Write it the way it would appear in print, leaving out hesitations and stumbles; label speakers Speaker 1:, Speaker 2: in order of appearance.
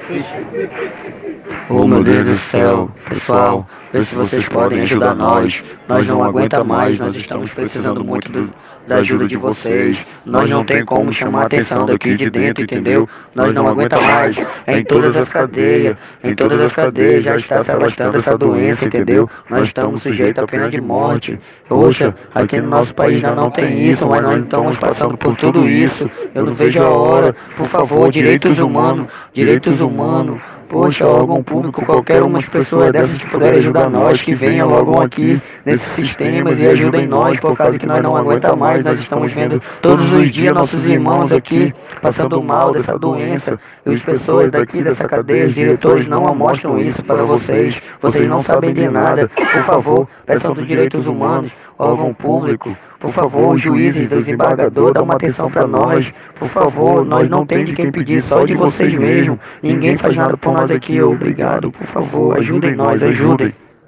Speaker 1: Oh meu Deus do céu, pessoal, vê se vocês podem ajudar nós. Nós não aguenta mais, nós estamos precisando muito da ajuda de vocês. Nós não tem como chamar a atenção daqui de dentro, entendeu? Nós não aguenta mais. Em todas as cadeias já está se alastrando essa doença, entendeu? Nós estamos sujeitos à pena de morte. Poxa, aqui no nosso país já não tem isso, mas nós estamos passando por tudo isso. Eu não vejo a hora, por favor, direitos humanos, direitos humanos. Poxa, órgão público, qualquer uma das pessoas dessas que puderem ajudar nós, que venham logo aqui nesses sistemas e ajudem nós, por causa que nós não aguenta mais. Nós estamos vendo todos os dias nossos irmãos aqui passando mal dessa doença. E as pessoas daqui dessa cadeia, os diretores não mostram isso para vocês. Vocês não sabem de nada. Por favor, peçam dos direitos humanos, órgão público. Por favor, os juízes, desembargador, dá uma atenção para nós. Por favor, nós não temos de quem pedir, só de vocês mesmo. Ninguém faz nada por nós aqui. Obrigado, por favor, ajudem nós, ajudem.